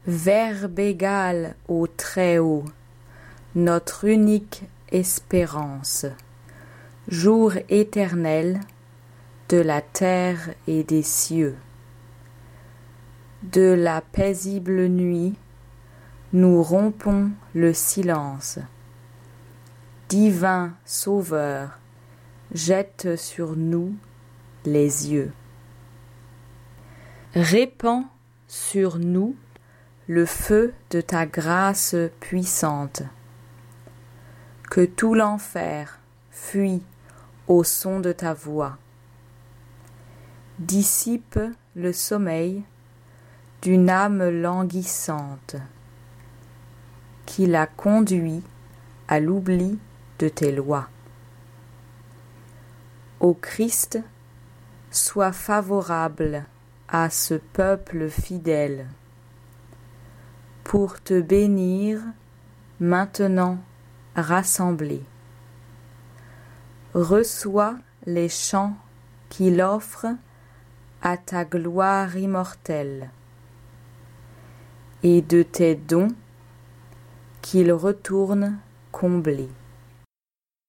Verbe égal au Très-Haut, notre unique espérance, jour éternel de la terre et des cieux. De la paisible nuit, nous rompons le silence. Divin Sauveur, jette sur nous les yeux. Répands sur nous le feu de ta grâce puissante. Que tout l'enfer fuit au son de ta voix. Dissipe le sommeil d'une âme languissante qui la conduit à l'oubli de tes lois. Ô Christ, sois favorable à ce peuple fidèle pour te bénir maintenant rassemblés. Reçois les chants qu'il offre à ta gloire immortelle et de tes dons qu'il retourne comblés.